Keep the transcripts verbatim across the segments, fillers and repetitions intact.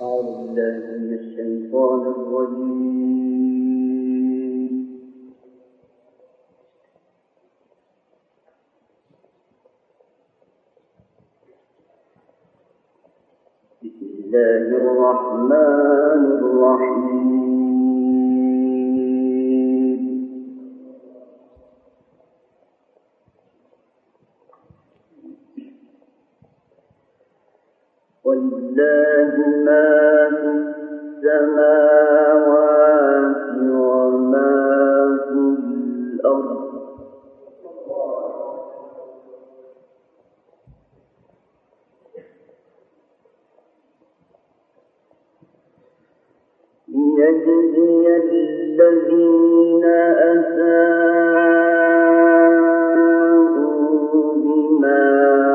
أعوذ بالله من الشيطان الرجيم. بسم الله الرحمن الرحيم. ولله ما في السماوات وما في الأرض ليجزي الذين أساءوا بما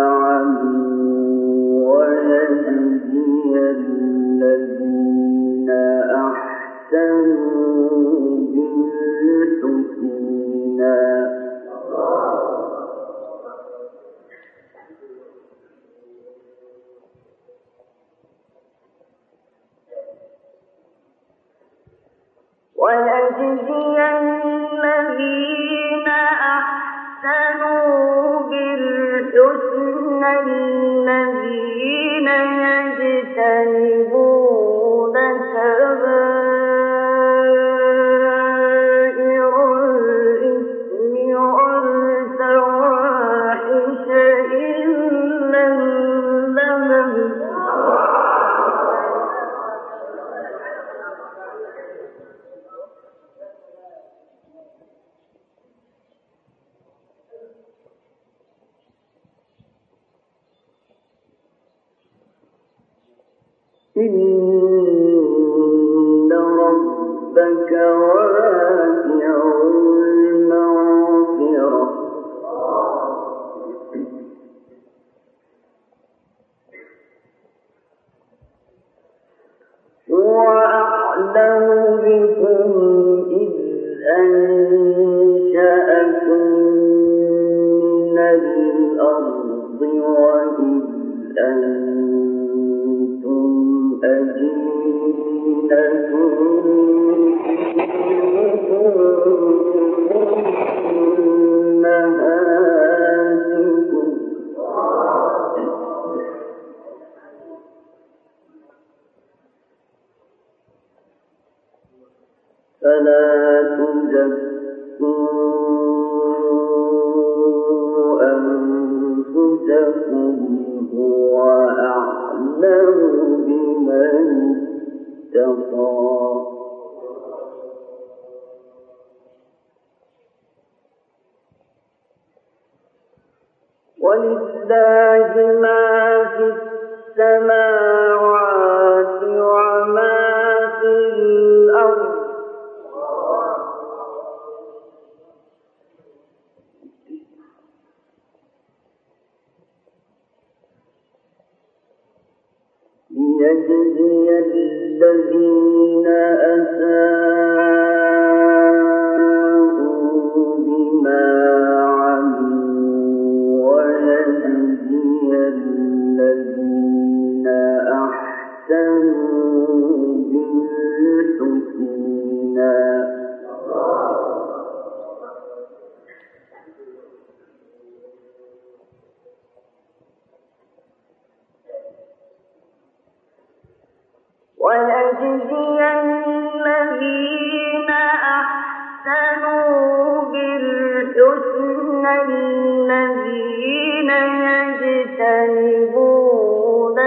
عملوا ويجزي الذين أحسنوا بالحسنى. ويجزي الذين أحسنوا بالحسنى الذين يجتنبون كبائر الإثم والفواحش إلا اللمم إن ربك واسع المغفرة هو أعلم بكم إذ أنشأكم من الأرض وإذ أنتم أجنة أمهاتكم فلا تزكوا أنفسكم هو أعلم بمن اتقى. ولله ما في السماوات وما في الأرض ليجزي الذين أساءوا بما عملوا ويجزي الذين أحسنوا بالحسنى. ويجزي الذين أحسنوا بالحسنى الذين يجتنبون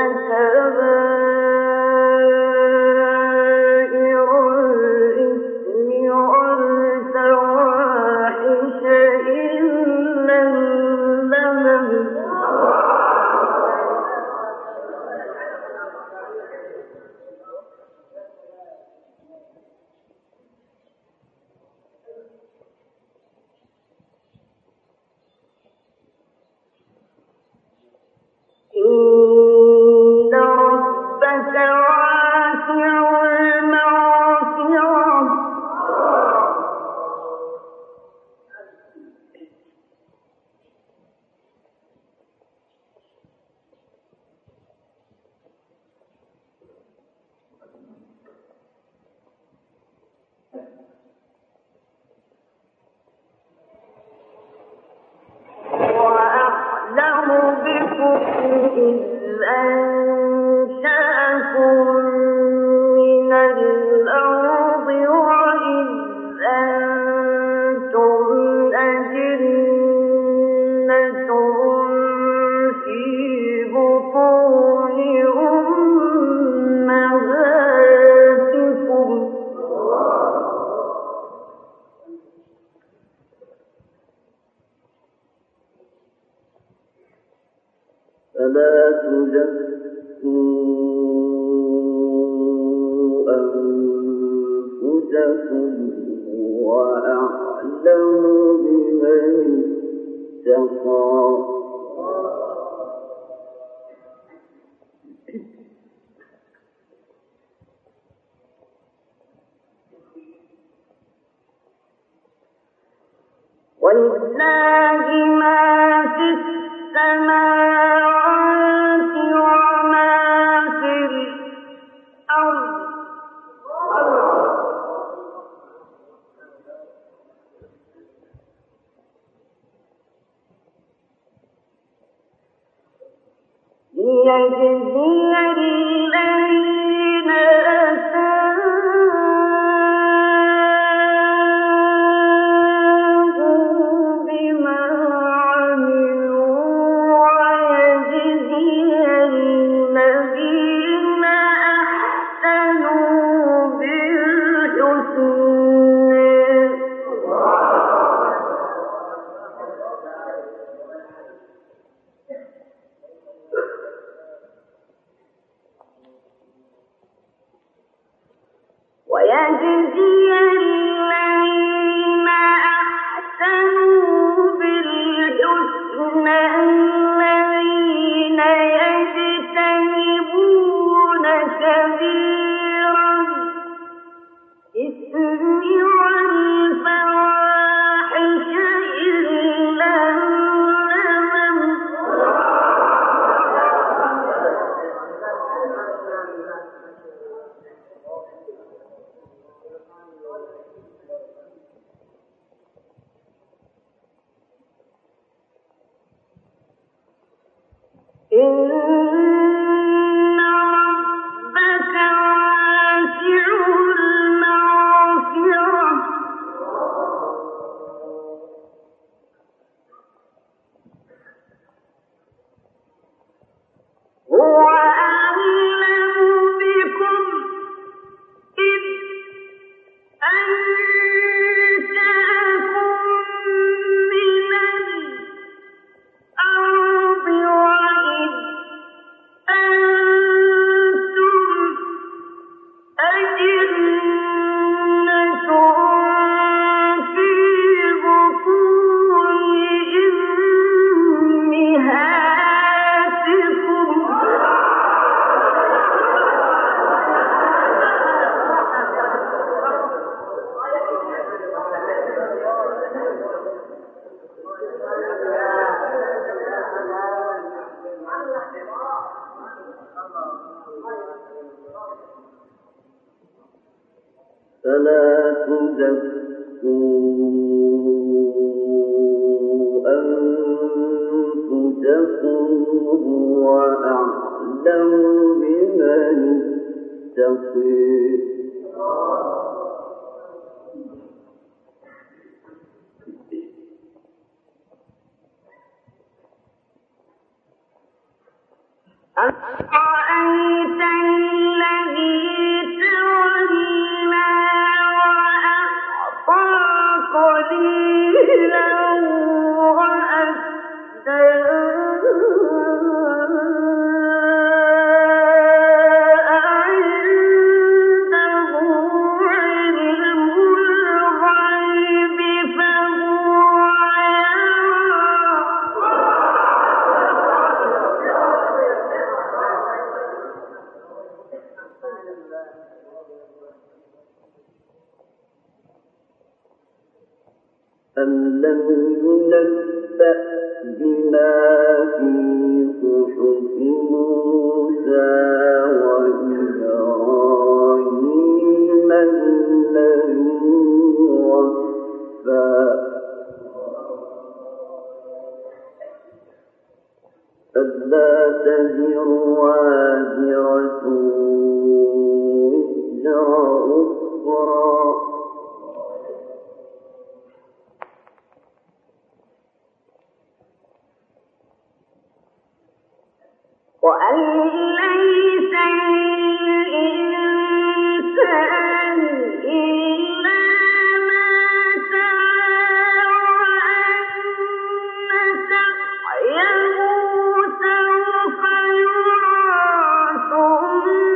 كبائر الإثم والفواحش إلا اللمم أنفسكم هو أعلم بمن اتقى. ولله ما في السماوات وما في الأرض. ليجزي الذين أساءوا بما عملوا ويجزي الذين أحسنوا بالحسنى. ويجزي الذين أحسنوا بالحسنى الذين يجتنبون كبير الإثم والفواحش إلا اللمم. إن ربك واسع المغفرة هو أعلم بكم إذ أنشأكم من الأرض وإذ أنتم أجنة في بطون أمهاتكم. فلا تزكوا أنفسكم هو أعلم بمن اتقى. أفرأيت الذي تولى وأعطى قليلا وأكدى. أعنده علم الغيب فهو أم لم ينبأ بما في صحف موسى وإبراهيم الذي وفى. ألا تزر وازرة وزر أخرى. وأن ليس للإنسان إلا ما سعى وأن سعيه سوف يرى ثم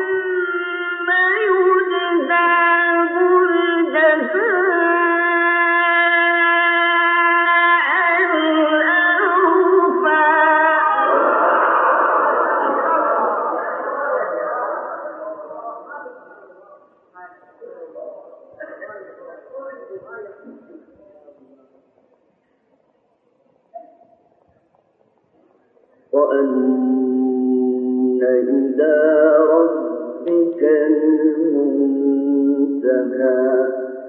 وأن إلى ربك المنتهى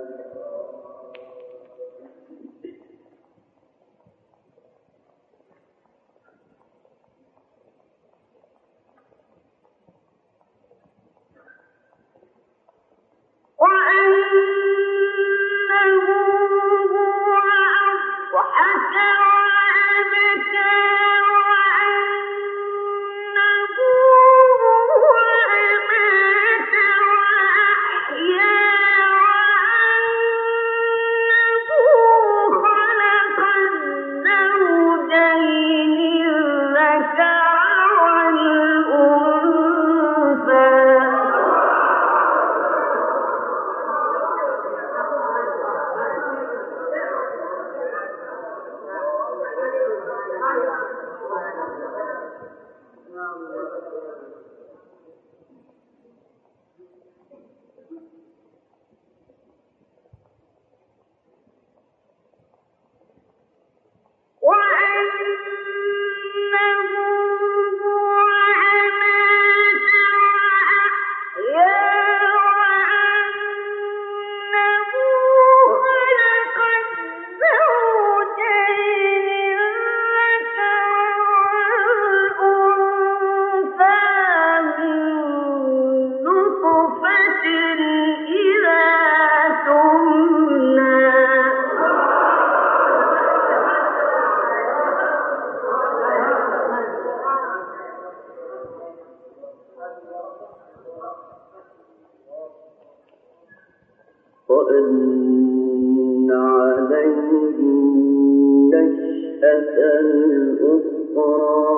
وأن عليه النشأة الأخرى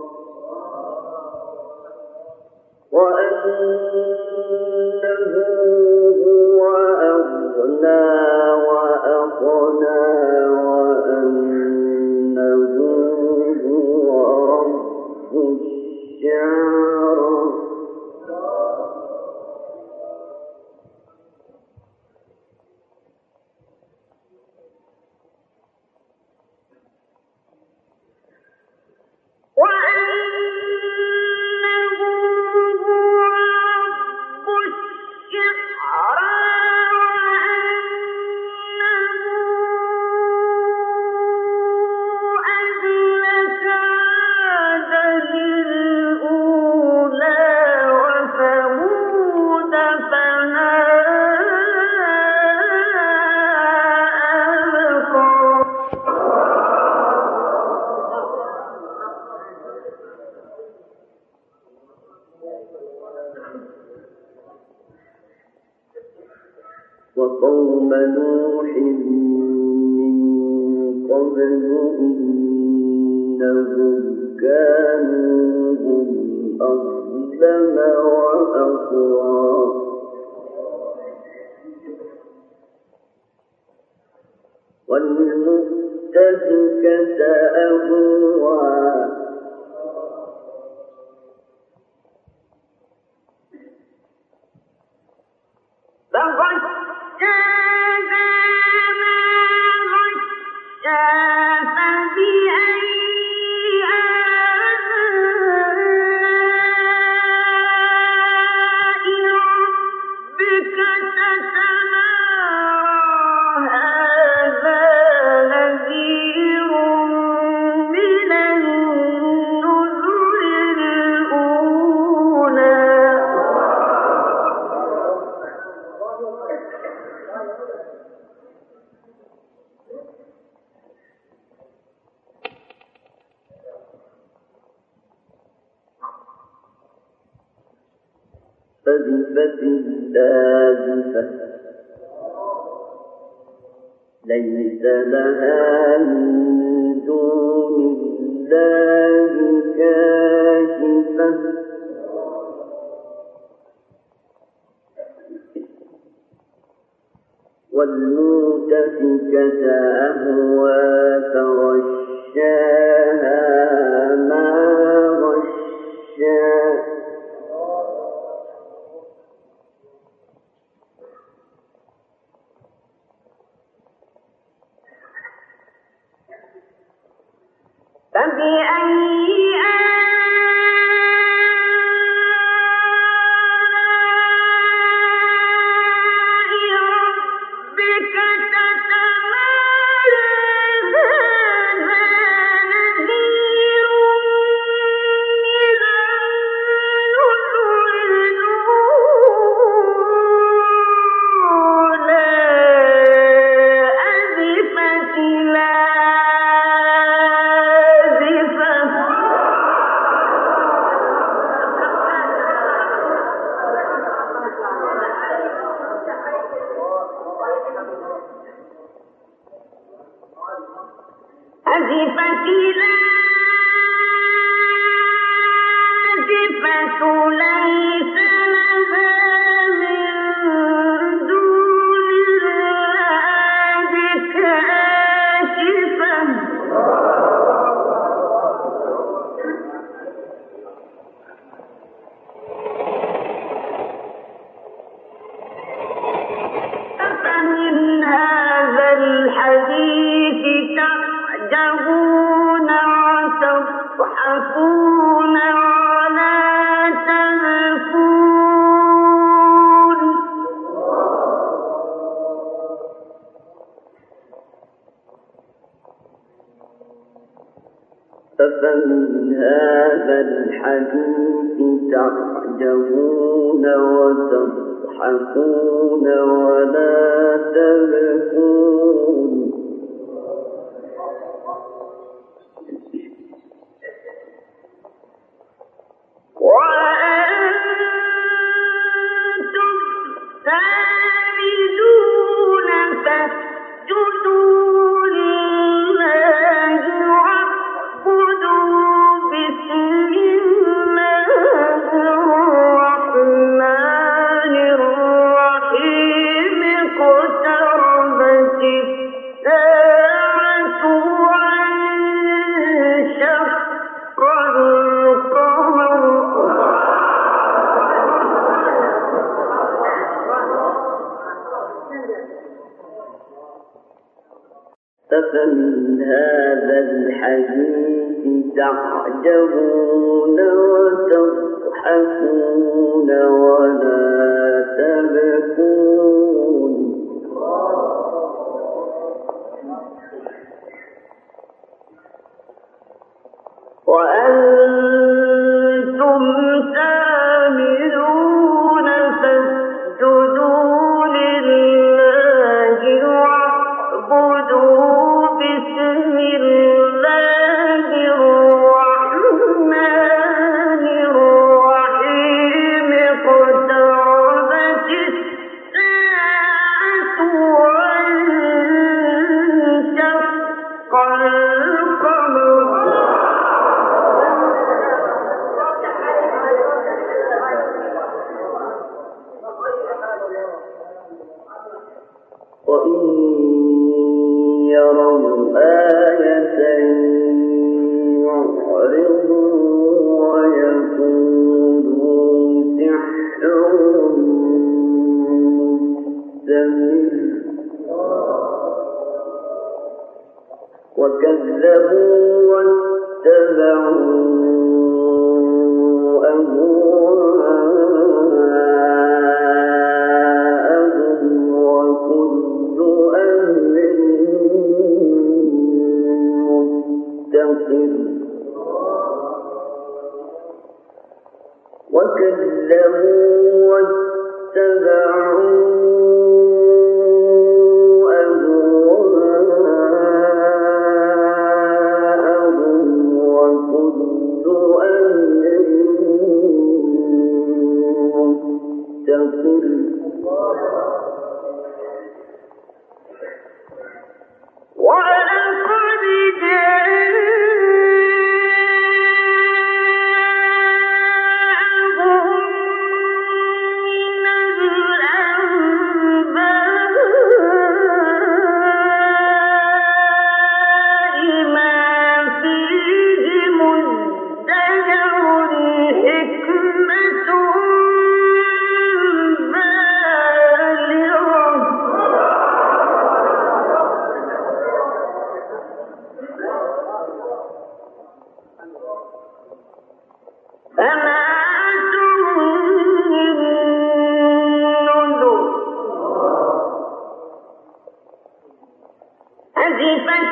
وأنه هو أغنى وأقنى وأنه هو رب الشعرى وقوم نوح من قبل إنهم كانوا هم أظلم وأطغى والمؤتفكة أهوى فَأَزِفَتِ الْآزِفَةُ لَيْسَ لَهَا مِن دُونِ اللَّهِ كَاشِفَةٌ وَالْمُؤْتَفِكَةَ أَهْوَىٰ فَغَشَّاهَا مَا غَشَّىٰ فبأي أفمن هذا الحديث تعجبون وتضحكون ولا تبكون وأنتم سامدون فاسجدوا لله واعبدوا بسم الله الرحمن الرحيم اقتربت الساعة وانشق القمر أفمن هذا الحديث تعجبون وتضحكون ولا تبكون وأنتم سامدون فاسجدوا لله واعبدوا بسم الله الرحمن الرحيم اقتربت الساعة وانشق القمر وإن يروا آية يعرضوا ويقولوا سحر مستمر وكذبوا واتبعوا أهواءهم وكل أمر مستقر وكذبوا واتبعوا ولقد جاءهم من الأنباء ما فيه مزدجر حكمة فما تغني النذر أزفت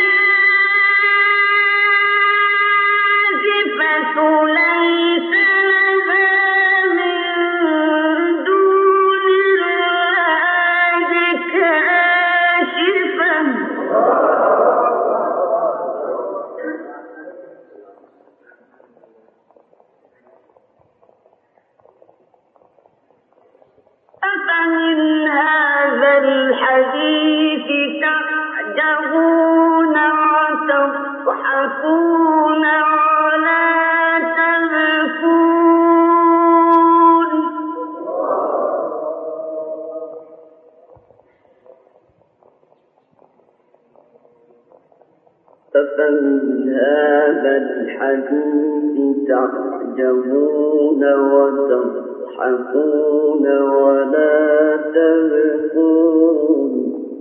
الآزفة ليس لها من دون الله كاشفة أفمن هذا الحديث تعجبون وتضحكون ولا تبكون أفمن هذا الحديث تعجبون وتضحكون ولا تبكون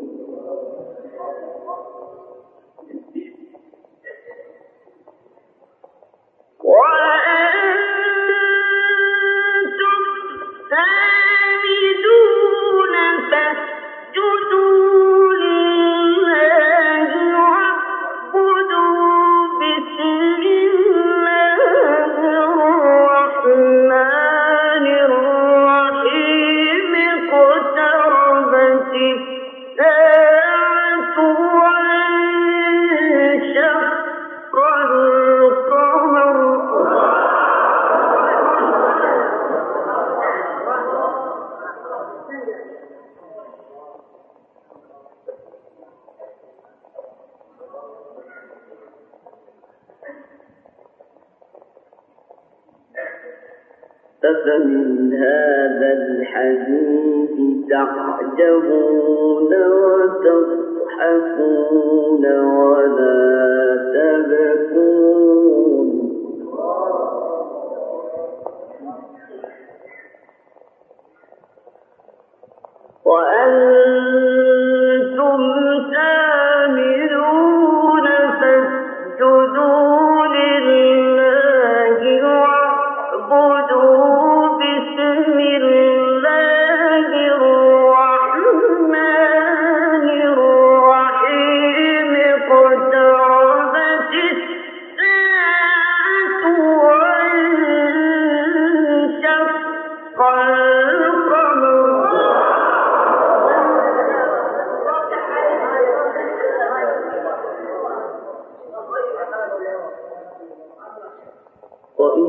وأنتم سامدون فاسجدوا لله واعبدوا بسم أفمن هذا الحديث تعجبون وتضحكون ولا تبكون وأنتم سامدون فاسجدوا لله واعبدوا بسم الله الرحمن الرحيم اقتربت الساعة وانشق القمر وإن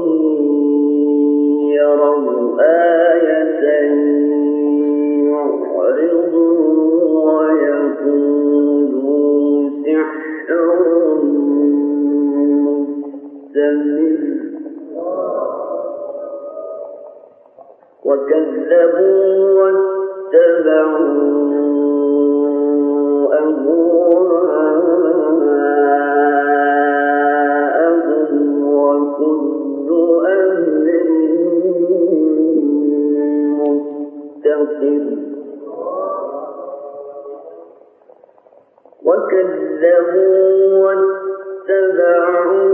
يروا آية يعرضوا ويقولوا سحر مستمر وكذبوا واتبعوا أهواءهم وكل أمر مستقر وكذبوا واتبعوا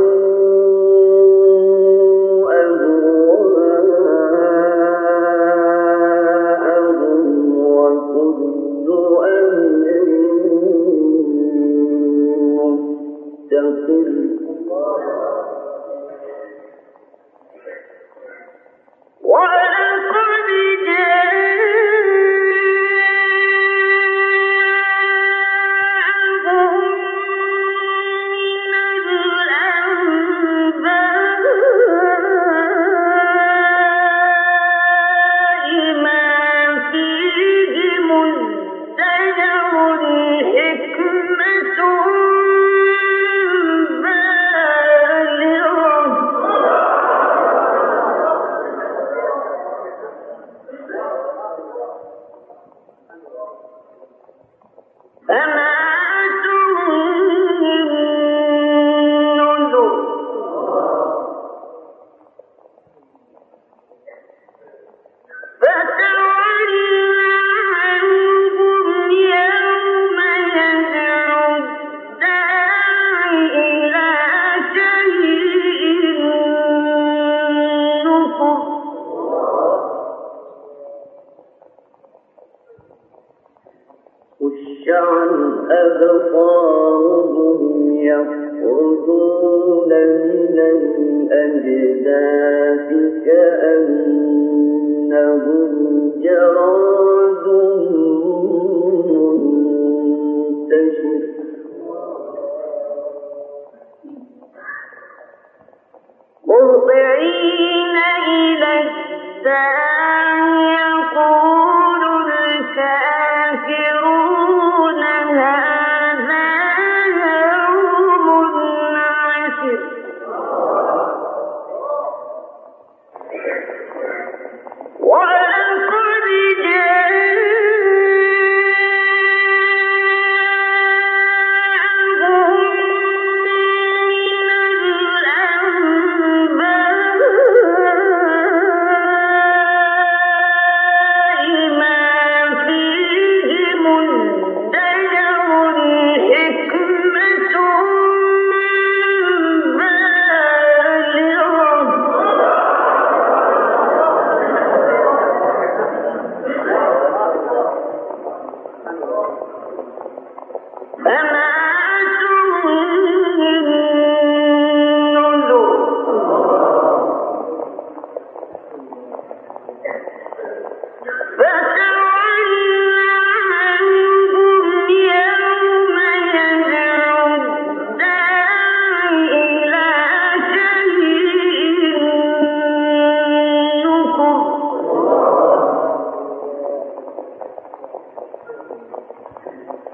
أبصارهم يخرجون من الأجداث كأنهم جراد منتشر مهطعين إلى الداع يقول الكافرون هذا يوم عسر ولقد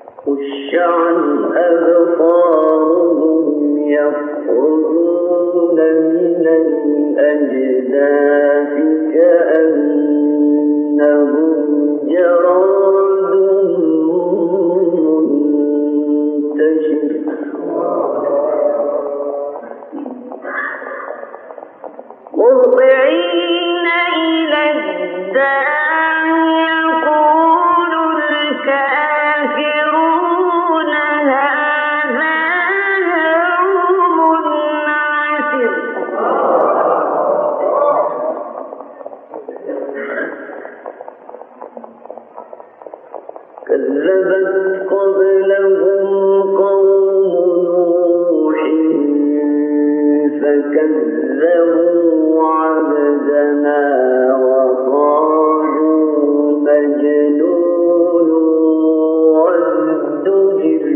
خش عن أبصارهم يخرجون من الأجداث كأنهم جراد منتشر مهطعين إلى الداع يقول الكافرون هذا يوم عسر كذبت قبلهم قوم نوح فكذبوا عبدنا وقالوا مجنون وازدجر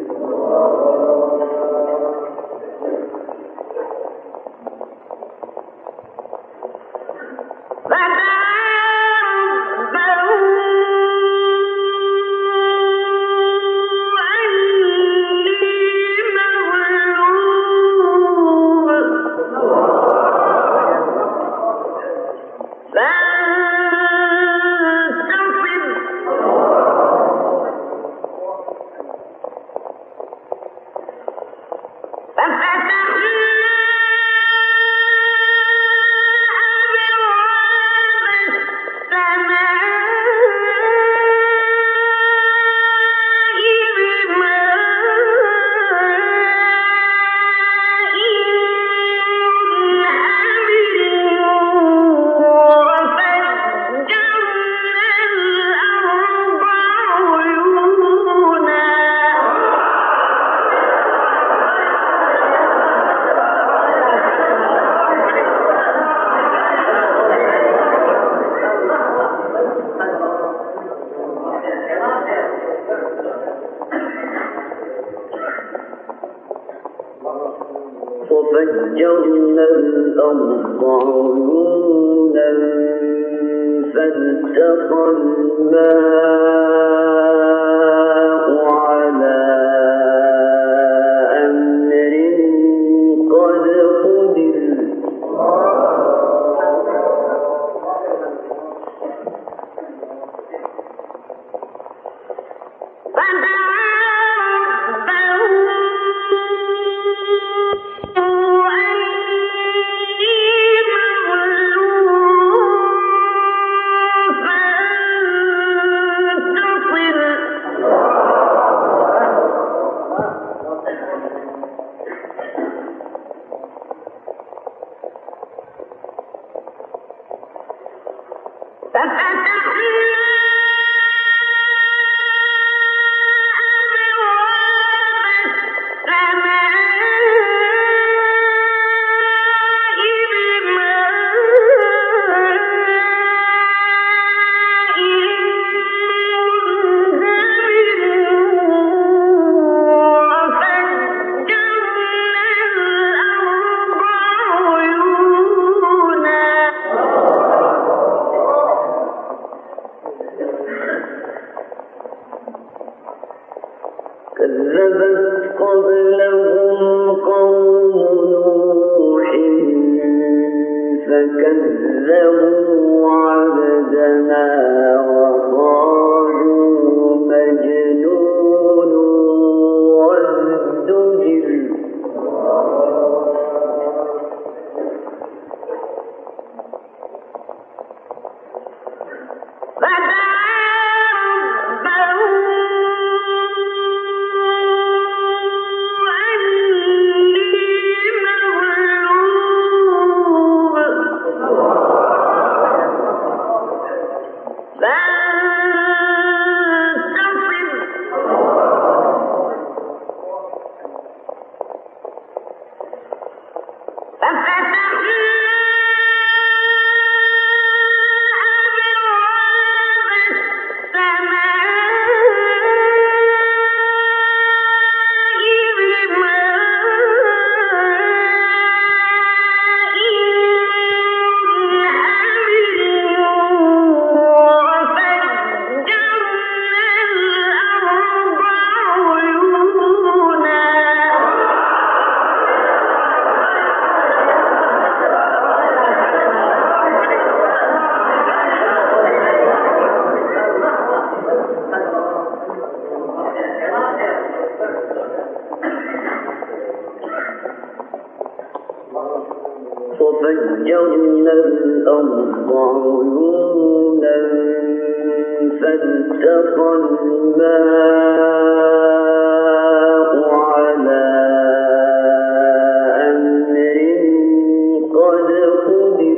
وفجرنا الأرض عيونا فالتقى الماء على أمر قد قدر كذبت قبلهم قوم نوح فكذبوا عبدنا وقالوا مجنون وازدجر Bye. وفجرنا الأرض عيونا فالتقى الماء على أمر قد قدر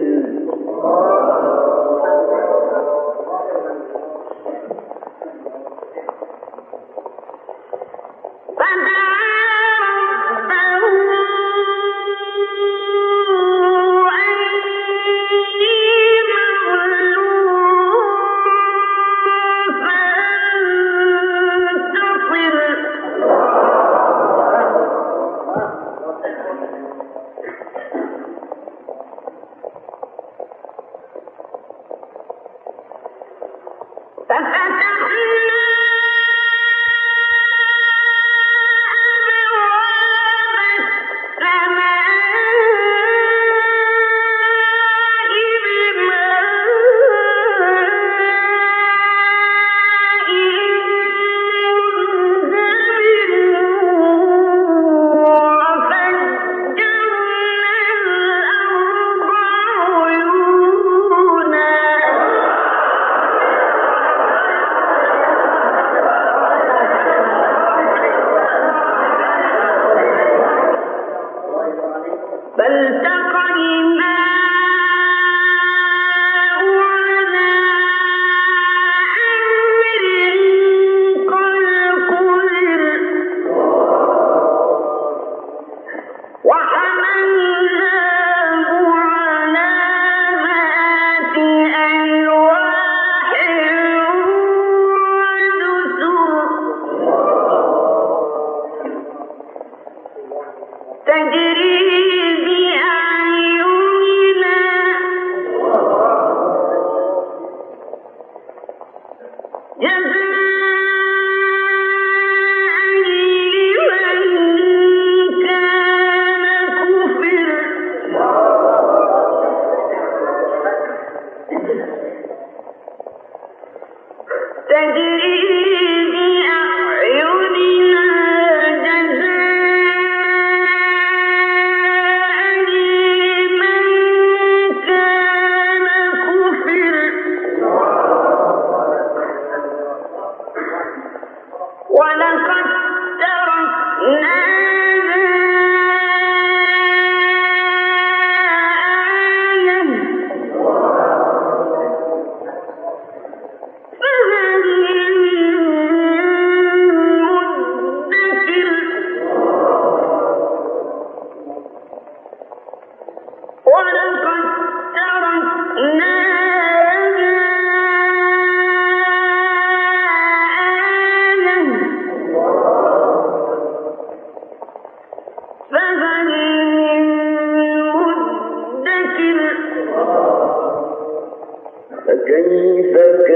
فكيف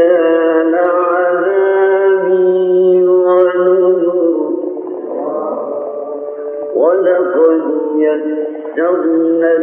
كان عذابي ونذر ولقد يسرنا